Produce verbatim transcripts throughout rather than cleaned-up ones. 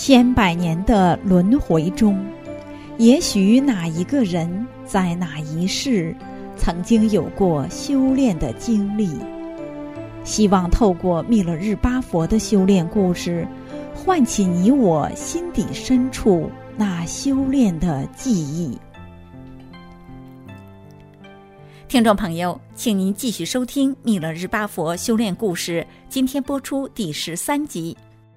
千百年的轮回中，也许哪一个人在哪一世曾经有过修炼的经历，希望透过密勒日巴佛的修炼故事，唤起你我心底深处那修炼的记忆。 听众朋友，请您继续收听密勒日巴佛修炼故事，今天播出第十三集。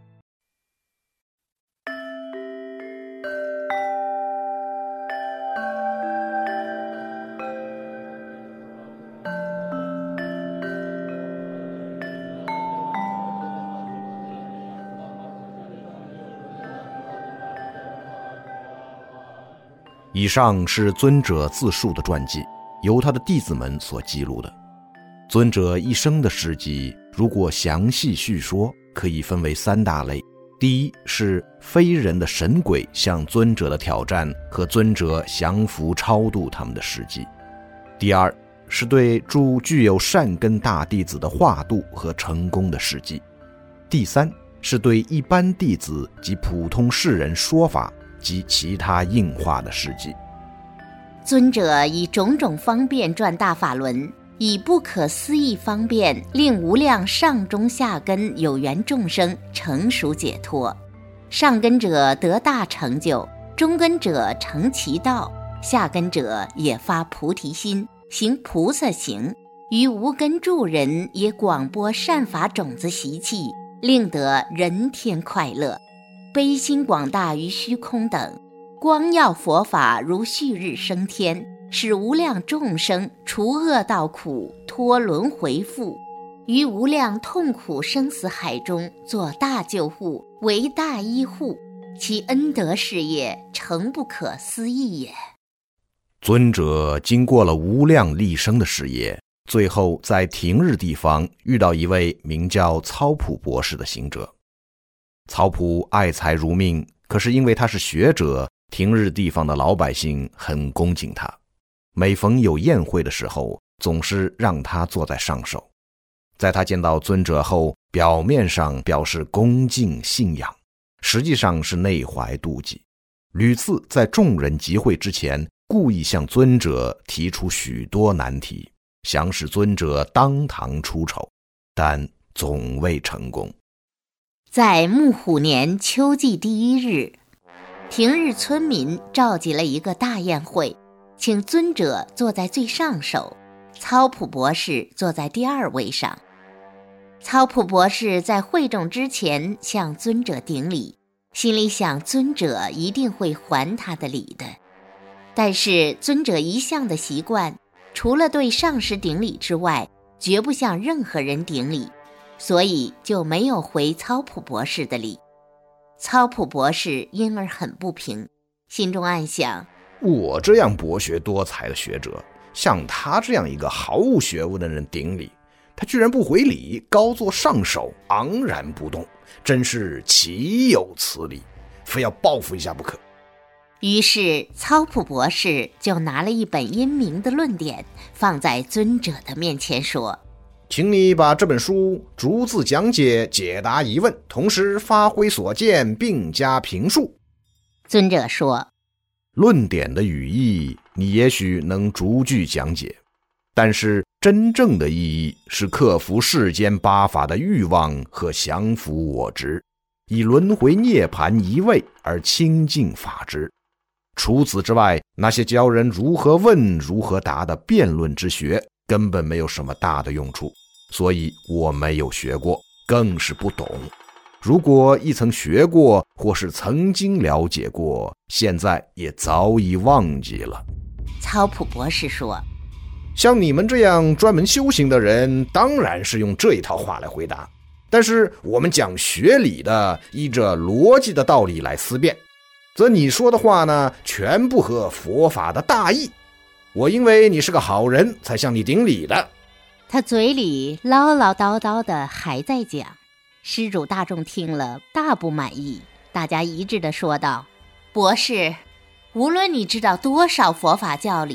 以上是尊者自述的传记，由他的弟子们所记录的。尊者一生的事迹，如果详细叙说，可以分为三大类。第一是非人的神鬼向尊者的挑战和尊者降服超度他们的事迹。第二是对诸具有善根大弟子的化度和成功的事迹。第三是对一般弟子及普通世人说法及其他应化的事迹。 尊者以种种方便转大法轮，以不可思议方便令无量上中下根有缘众生成熟解脱，上根者得大成就，中根者成其道，下根者也发菩提心，行菩萨行，于无根助人也广播善法种子习气，令得人天快乐，悲心广大于虚空等，光耀佛法如旭日升天，使无量众生除恶道苦，脱轮回缚，于无量痛苦生死海中做大救护，为大医护，其恩德事业诚不可思议也。 尊者经过了无量立生的事业，最后在庭日地方遇到一位名叫操普博士的行者。操普爱财如命，可是因为他是学者，庭日地方的老百姓很恭敬他，每逢有宴会的时候，总是让他坐在上首。在他见到尊者后，表面上表示恭敬信仰，实际上是内怀妒忌，屡次在众人集会之前故意向尊者提出许多难题，想使尊者当堂出丑，但总未成功。 在木虎年秋季第一日，庭日村民召集了一个大宴会，请尊者坐在最上首，操普博士坐在第二位上。操普博士在会众之前向尊者顶礼，心里想尊者一定会还他的礼的。但是尊者一向的习惯，除了对上师顶礼之外，绝不向任何人顶礼，所以就没有回操普博士的礼。操普博士因而很不平，心中暗想， 我这样博学多才的学者，向他这样一个毫无学问的人顶礼，他居然不回礼，高坐上首，昂然不动，真是岂有此理，非要报复一下不可。 于是操普博士就拿了一本英明的论点放在尊者的面前说， 请你把这本书逐字讲解，解答疑问，同时发挥所见，并加评述。 尊者说， 论点的语义你也许能逐句讲解，但是真正的意义是克服世间八法的欲望和降服我执，以轮回涅槃一味而清净法之。除此之外，那些教人如何问如何答的辩论之学根本没有什么大的用处，所以我没有学过，更是不懂。如果一曾学过或是曾经了解过，现在也早已忘记了。 操普博士说， 像你们这样专门修行的人，当然是用这一套话来回答，但是我们讲学理的，依着逻辑的道理来思辨，则你说的话呢，全不合佛法的大意。我因为你是个好人，才向你顶礼的。 他嘴里唠唠叨叨的还在讲，施主大众听了大不满意，大家一致的说道，博士，无论你知道多少佛法教理，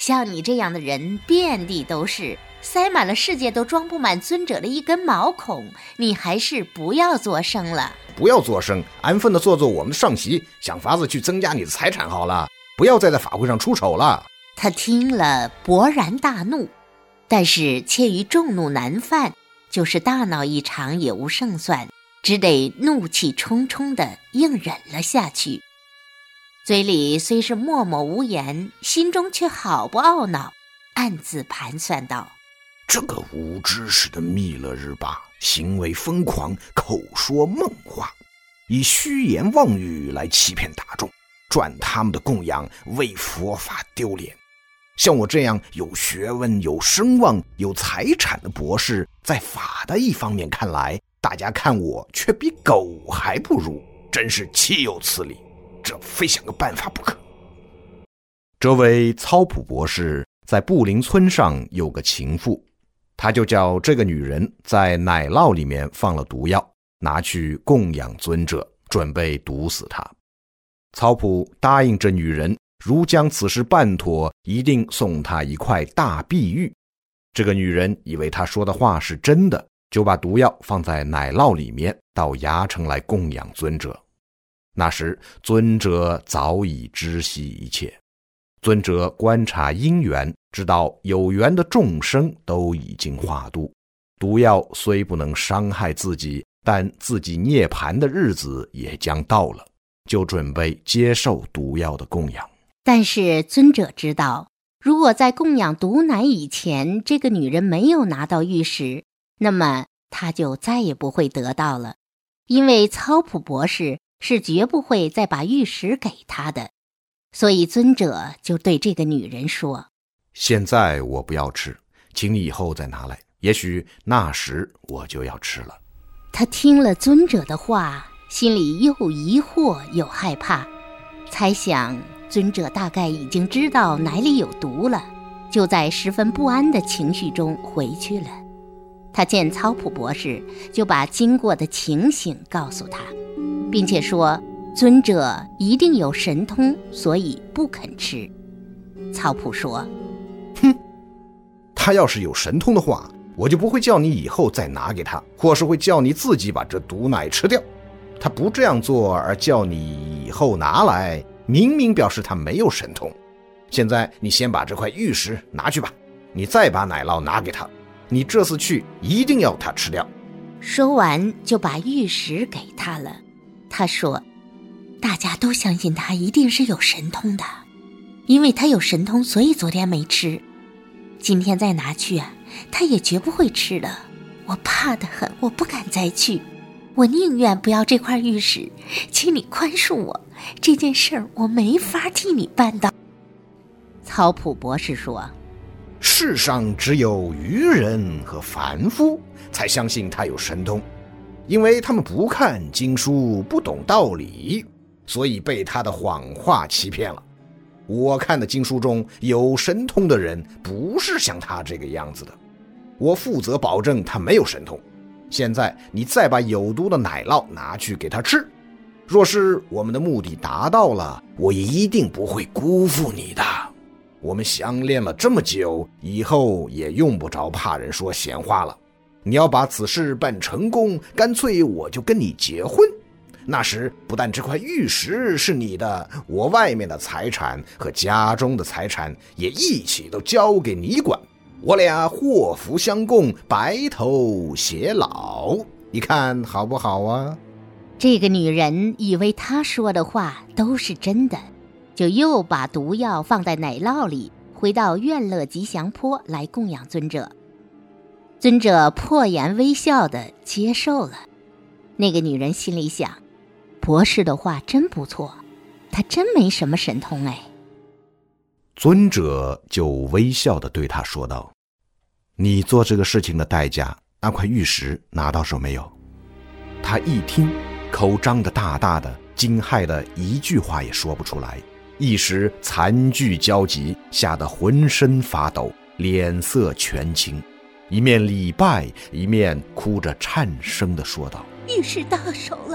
像你这样的人遍地都是，塞满了世界都装不满尊者的一根毛孔，你还是不要作声了。 不要作声，安分地做做我们的上席，想法子去增加你的财产好了，不要再在法会上出丑了。 他听了勃然大怒，但是怯于众怒难犯，就是大闹一场也无胜算，只得怒气冲冲地硬忍了下去。嘴里虽是默默无言，心中却好不懊恼，暗自盘算道： 这个无知识的密勒日巴，行为疯狂，口说梦话，以虚言妄语来欺骗大众，赚他们的供养，为佛法丢脸。像我这样有学问、有声望、有财产的博士，在法的一方面看来，大家看我却比狗还不如，真是岂有此理，这非想个办法不可。这位操普博士在布林村上有个情妇，他就叫这个女人在奶酪里面放了毒药，拿去供养尊者，准备毒死他。操普答应这女人，如将此事办妥，一定送她一块大碧玉。这个女人以为他说的话是真的，就把毒药放在奶酪里面，到衙城来供养尊者。那时尊者早已知悉一切，尊者观察因缘，知道有缘的众生都已经化度，毒药虽不能伤害自己，但自己涅槃的日子也将到了，就准备接受毒药的供养。 但是尊者知道，如果在供养毒奶以前，这个女人没有拿到玉石，那么她就再也不会得到了，因为操普博士是绝不会再把玉石给她的。所以尊者就对这个女人说： 现在我不要吃，请你以后再拿来，也许那时我就要吃了。 他听了尊者的话，心里又疑惑又害怕，猜想尊者大概已经知道奶里有毒了，就在十分不安的情绪中回去了。他见操普博士，就把经过的情形告诉他，并且说尊者一定有神通，所以不肯吃。操普说： 哼，他要是有神通的话，我就不会叫你以后再拿给他，或是会叫你自己把这毒奶吃掉。他不这样做而叫你以后拿来，明明表示他没有神通。现在你先把这块玉石拿去吧，你再把奶酪拿给他，你这次去一定要他吃掉。 说完就把玉石给他了。他说：大家都相信他一定是有神通的，因为他有神通，所以昨天没吃，今天再拿去啊，他也绝不会吃的。我怕得很，我不敢再去，我宁愿不要这块玉石，请你宽恕我，这件事儿我没法替你办到。操普博士说： 世上只有愚人和凡夫才相信他有神通，因为他们不看经书，不懂道理，所以被他的谎话欺骗了。我看的经书中有神通的人不是像他这个样子的，我负责保证他没有神通。现在你再把有毒的奶酪拿去给他吃，若是我们的目的达到了，我也一定不会辜负你的。我们相恋了这么久，以后也用不着怕人说闲话了。你要把此事办成功，干脆我就跟你结婚。那时不但这块玉石是你的，我外面的财产和家中的财产也一起都交给你管，我俩祸福相共，白头偕老，你看好不好啊？ 这个女人以为他说的话都是真的，就又把毒药放在奶酪里，回到愿乐吉祥坡来供养尊者。尊者破颜微笑地接受了。那个女人心里想，博士的话真不错，他真没什么神通哎。 尊者就微笑地对他说道：你做这个事情的代价，那块玉石拿到手没有？他一听，口张得大大的，惊骇的一句话也说不出来，一时残剧交集，吓得浑身发抖，脸色全青，一面礼拜，一面哭着颤声地说道： 玉石到手了，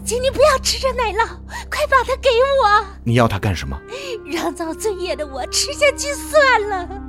请你不要吃这奶酪，快把它给我。 你要它干什么？ 让遭罪业的我吃下去算了。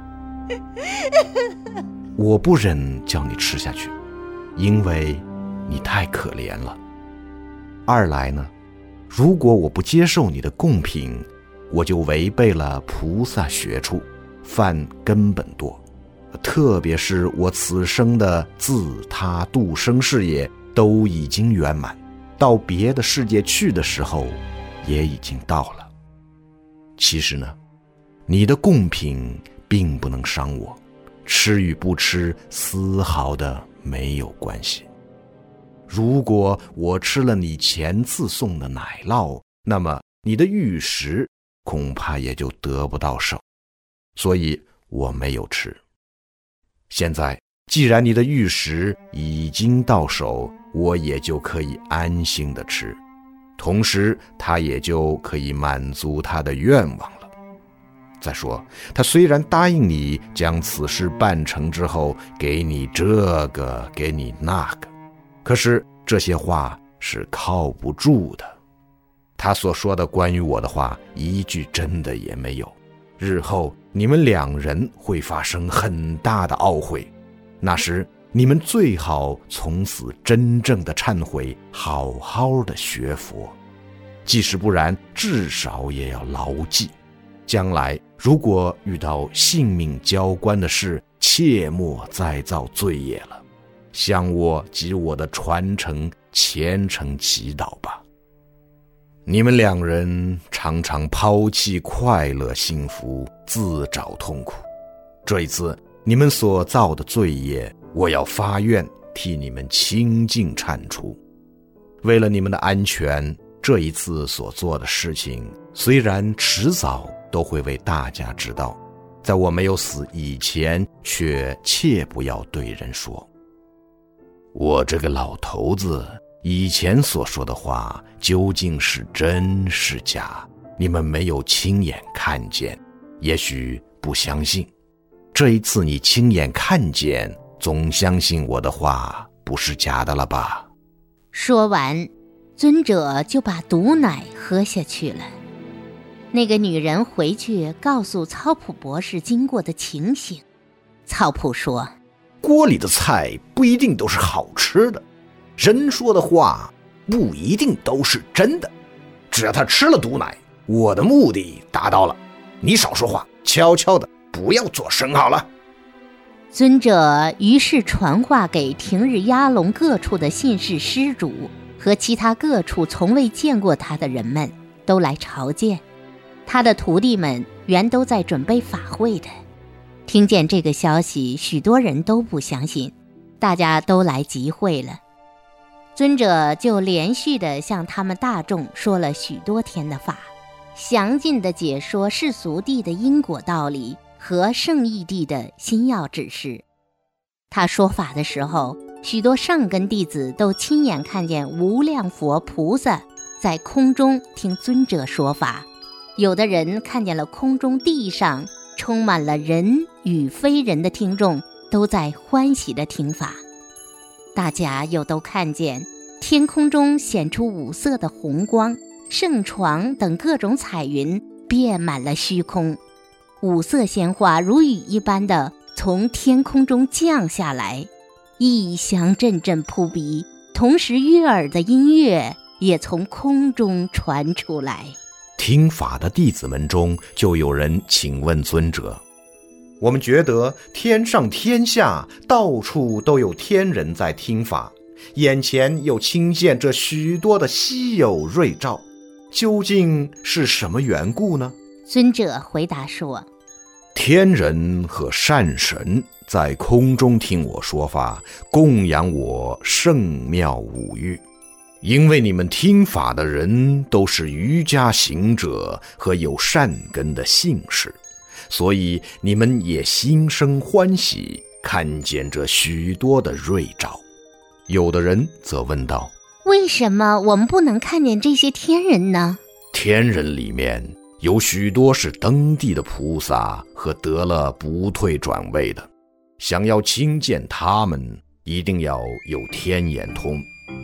我不忍叫你吃下去，因为你太可怜了。二来呢，如果我不接受你的贡品，我就违背了菩萨学处，犯根本堕。特别是我此生的自他度生事业都已经圆满，到别的世界去的时候也已经到了。其实呢，你的贡品并不能伤我，吃与不吃丝毫的没有关系。如果我吃了你前次送的奶酪，那么你的玉石恐怕也就得不到手，所以我没有吃。现在既然你的玉石已经到手，我也就可以安心的吃，同时他也就可以满足他的愿望了。再说，他虽然答应你将此事办成之后给你这个给你那个，可是这些话是靠不住的。他所说的关于我的话一句真的也没有，日后你们两人会发生很大的懊悔，那时你们最好从此真正的忏悔，好好的学佛，即使不然，至少也要牢记，将来如果遇到性命交关的事，切莫再造罪业了，向我及我的传承虔诚祈祷吧。你们两人常常抛弃快乐幸福，自找痛苦，这一次你们所造的罪业，我要发愿替你们清净铲除。为了你们的安全，这一次所做的事情虽然迟早都会为大家知道，在我没有死以前，却切不要对人说。我这个老头子以前所说的话究竟是真是假，你们没有亲眼看见，也许不相信。这一次你亲眼看见，总相信我的话不是假的了吧？ 说完，尊者就把毒奶喝下去了。那个女人回去告诉操普博士经过的情形。操普说， 锅里的菜不一定都是好吃的，人说的话不一定都是真的，只要他吃了毒奶，我的目的达到了。你少说话，悄悄的不要做声好了。 尊者于是传话给平日鸭笼各处的信士施主和其他各处从未见过他的人们，都来朝见。他的徒弟们原都在准备法会的。听见这个消息，许多人都不相信，大家都来集会了。尊者就连续地向他们大众说了许多天的法，详尽地解说世俗谛的因果道理和圣义谛的心要指示。他说法的时候，许多上根弟子都亲眼看见无量佛菩萨在空中听尊者说法，有的人看见了空中地上充满了人与非人的听众都在欢喜地听法。大家又都看见天空中显出五色的红光，圣床等各种彩云遍满了虚空，五色鲜花如雨一般的从天空中降下来，异香阵阵扑鼻，同时悦耳的音乐也从空中传出来。 听法的弟子们中就有人请问尊者，我们觉得天上天下到处都有天人在听法，眼前又亲见这许多的稀有瑞兆，究竟是什么缘故呢？ 尊者回答说， 天人和善神在空中听我说法，供养我圣妙五欲。因为你们听法的人都是瑜伽行者和有善根的信士，所以你们也心生欢喜，看见这许多的瑞兆。有的人则问道， 为什么我们不能看见这些天人呢？ 天人里面有许多是登地的菩萨和得了不退转位的，想要亲见他们，一定要有天眼通。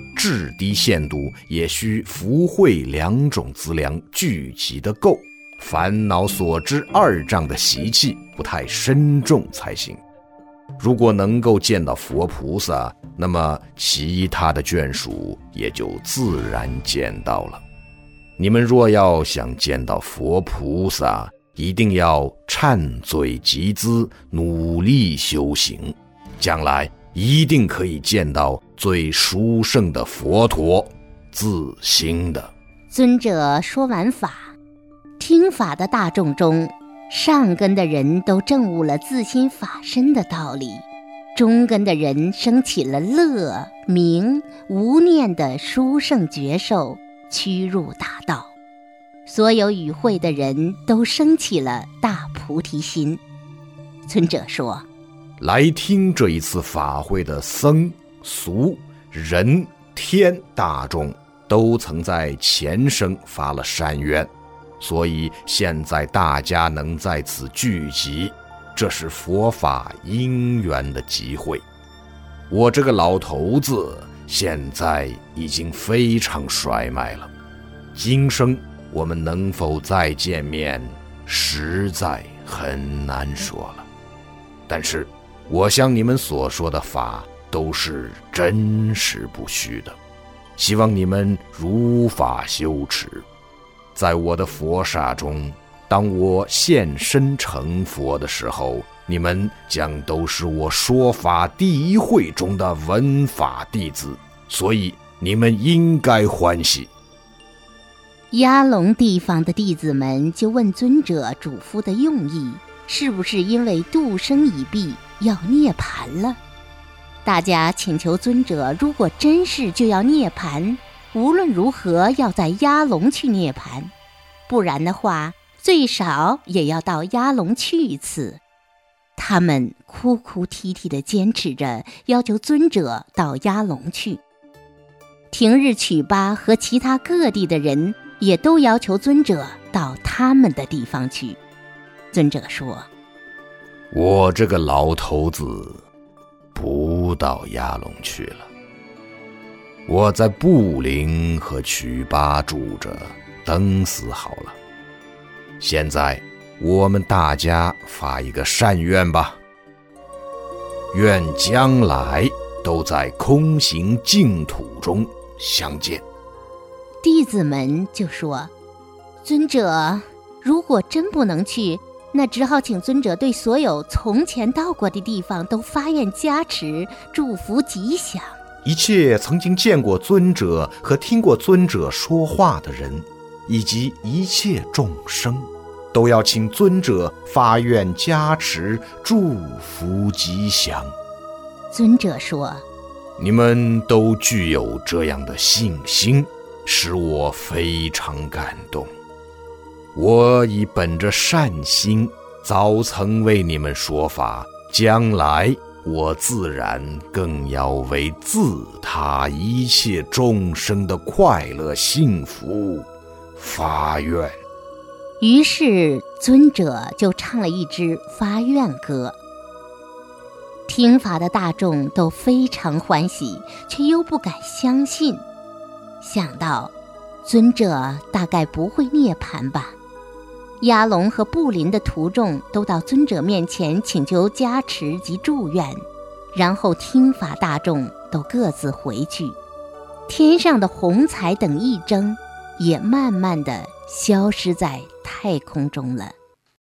至低限度也需福慧两种资粮聚集的够，烦恼所知二障的习气不太深重才行。如果能够见到佛菩萨，那么其他的眷属也就自然见到了。你们若要想见到佛菩萨，一定要忏罪集资，努力修行，将来一定可以见到最殊胜的佛陀，自心的。 尊者说完法，听法的大众中，上根的人都证悟了自心法身的道理，中根的人升起了乐、明、无念的殊胜觉受，趋入大道。所有与会的人都升起了大菩提心。尊者说， 来听这一次法会的僧、俗、人、天大众都曾在前生发了善愿，所以现在大家能在此聚集，这是佛法因缘的集会。我这个老头子现在已经非常衰迈了，今生我们能否再见面，实在很难说了。但是我向你们所说的法都是真实不虚的，希望你们如法修持。在我的佛刹中，当我现身成佛的时候，你们将都是我说法第一会中的闻法弟子，所以你们应该欢喜。 压龙地方的弟子们就问尊者嘱咐的用意，是不是因为度生已毕，要涅槃了？大家请求尊者，如果真是就要涅槃，无论如何要在压龙去涅槃，不然的话最少也要到压龙去一次。他们哭哭啼啼地坚持着，要求尊者到压龙去。廷日曲巴和其他各地的人也都要求尊者到他们的地方去。尊者说， 我这个老头子不到压龙去了，我在布林和曲巴住着，等死好了。现在我们大家发一个善愿吧，愿将来都在空行净土中相见。 弟子们就说，尊者如果真不能去，那只好请尊者对所有从前到过的地方都发愿加持，祝福吉祥。 一切曾经见过尊者和听过尊者说话的人，以及一切众生，都要请尊者发愿加持，祝福吉祥。 尊者说， 你们都具有这样的信心，使我非常感动。我已本着善心，早曾为你们说法，将来我自然更要为自他一切众生的快乐幸福发愿。 于是尊者就唱了一支发愿歌。听法的大众都非常欢喜，却又不敢相信，想到尊者大概不会涅槃吧。压龙和布林的徒众都到尊者面前请求加持及祝愿，然后听法大众都各自回去。天上的虹彩等一征也慢慢地消失在太空中了。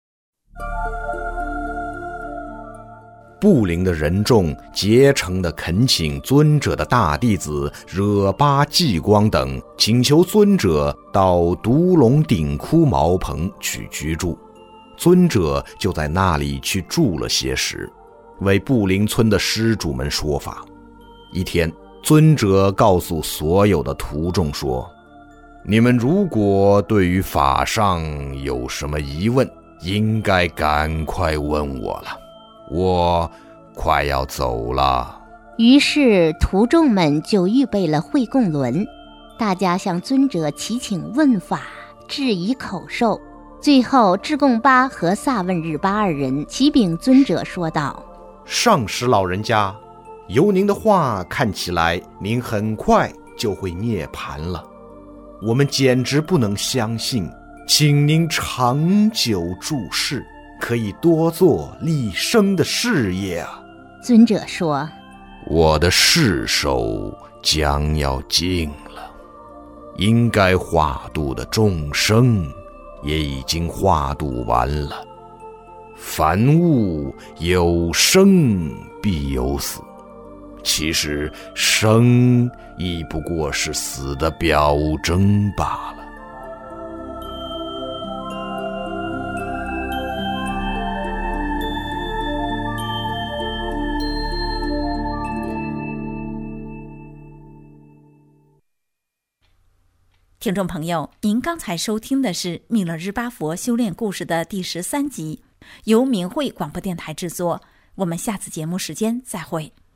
布林的人众竭诚地恳请尊者的大弟子惹巴济光等，请求尊者到独龙顶窟茅棚去居住。尊者就在那里去住了些时，为布林村的施主们说法。一天，尊者告诉所有的徒众说，你们如果对于法上有什么疑问，应该赶快问我了，我快要走了。 于是徒众们就预备了会供轮，大家向尊者祈请问法，致以口授。最后智贡巴和萨问日巴二人启禀尊者说道， 上师老人家，由您的话看起来，您很快就会涅槃了。我们简直不能相信，请您长久住世，可以多做立生的事业啊。 尊者说， 我的世寿将要尽了，应该化度的众生也已经化度完了。凡物有生必有死，其实生亦不过是死的表征罢了。 听众朋友，您刚才收听的是密勒日巴佛修炼故事的第十三集，由明慧广播电台制作。我们下次节目时间再会。